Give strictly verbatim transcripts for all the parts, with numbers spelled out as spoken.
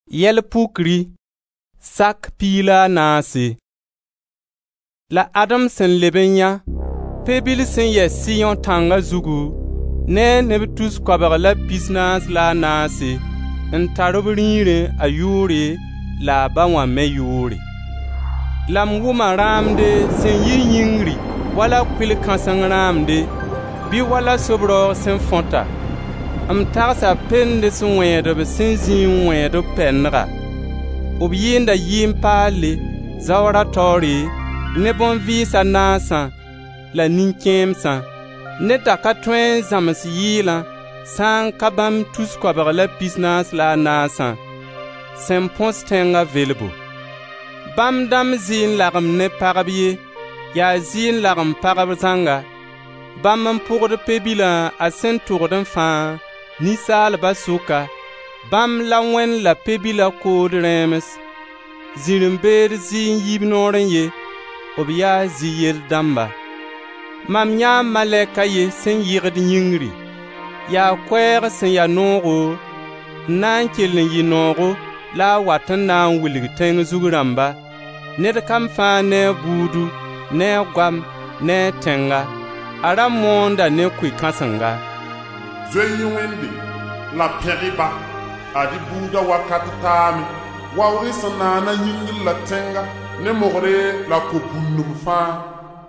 Yel pukri, sak pila nasi. La Adam sen lebenya, pebil sen ye Sion tanga zugu, ne nebetus kwabag la pisnas la nasi, en tarobrire a yuri la bawa me yuri. Lam wuma ramde sen yi yingri, wala kwil kansang ramde, bi wala sobro sen fonta. Am tagsa pende sen weedo sen zin weedo penra. Ob yinda yim pale, zawra tori, ne bon visa nasa, la ninkemsa, ne takatwen zamas yila, san kabam tus kwabar la pisnas la nasa, sen pons tenga velbo. Bam dam zin lagam ne parabye, ya zin lagam parab zanga, bam mpurd pebila a sen tourden fan, nisal basuka, bam la wen la pebila kod remes, zirimber zin yib noren ye, obya ziyel damba. Mam nya maleka ye sen yigd yingri, ya kwer sen ya nogo, nan kelen yi nogo, la watan nan wilg teng zuguramba, ned kam fa ne budu, ne gwam, ne tenga, ara monda ne kwi kasanga. Zoyi wende, la periba, adi buda wakati tami, wawri sanana yingil la tenga, ne mogre la kubunum fa.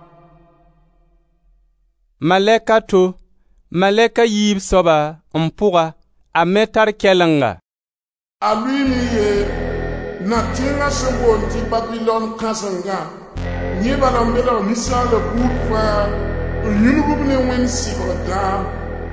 Maleka to, maleka yib soba, mpura, a metar kelanga. Alwini ye, na tenga sebonti Babylon kasanga, nyeba la mbela misa le boudfa, yunububne wen sigoda.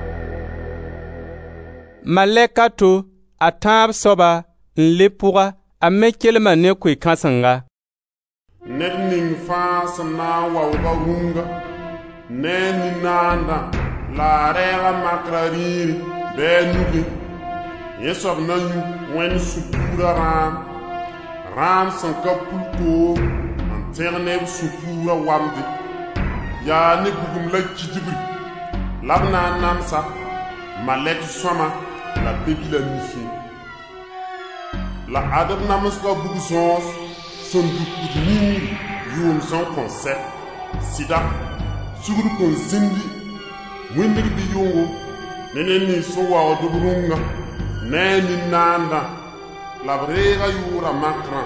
Maleka to, a tab soba, nlepura, a mekelma ne kwe kasanga. Ned ning fa sana wawba runga, ne ni nanda, la rela makrariri, be nubi. Yesob na yu wen supura ram, ram san kapulto, an terneb supura wamdi. Ya ne bugum la kidibri, labna namsa, malek soma, la pebila nifi. La adab namaska bugusons, son dukudni yum son concept, sida, sugru kon zindi, windig di yungo, nene ni so wa odubrunga, ne ni nanda, la brega yura makran.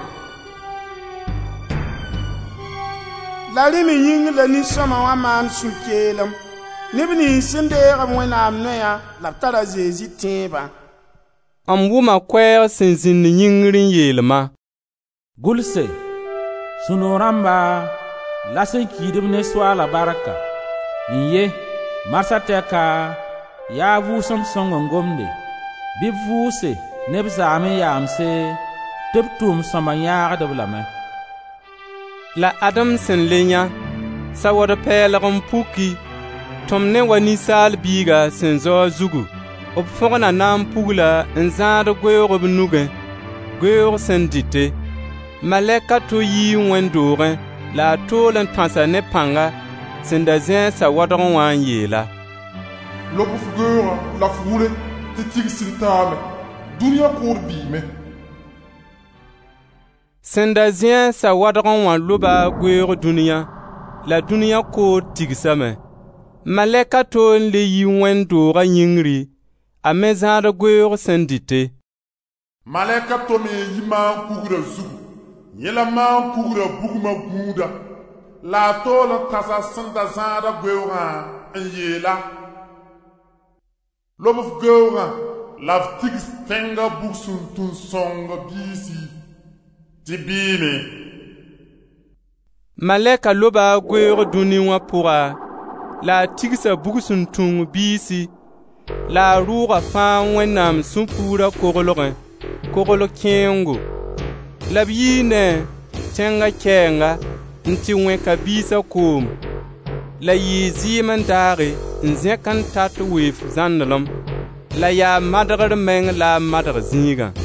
La limi ying la ni soma wa man sulkelam, nibni sindera mwena amneya, la tara zezi timba. Am wuma kwer sen zin yingrin yelma. Gulse, sunoramba, lasen kidib ne swala baraka. Inye, marsateka, ya vusam songon gomde. Bib vuse, nebzame yamse, tuptum samanyar de blame. La Adam sen lenya, sa wada pelagam puki, tomne wanisal biga sen zo zugu. Op fogna nam pugla en zaad gweur bnuge, gweur sen dite. Maleka to yi wendore, la tolen tansa ne panga, sen da zin sa wadron wan yela. Lopo fugura, la fule, te tig siltame, dunia kour bime. Sen da zin sa wadron wan luba gweur dunia, la dunia kour tigsame. Maleka to le yi wendore yingri, a me zaad gweur sen dite. Maleka to me yima kugura zugu. Yela man kugura buguma buda, la tola tasa sanda zada gweuga en yela. Lobof gweuga, lav tigis tenga bugsun tun songa bisi, tibime. Maleka loba gweur duniwa pura, la tigisa bugsun tun bisi, la ruga fan wenam sumpura kogologen, kogolo kengo. La biyine tenga kenga nti weka bisa kom. La yi ziman dare nzekan tatu wef zandalom. La ya madar meng la madar zinga.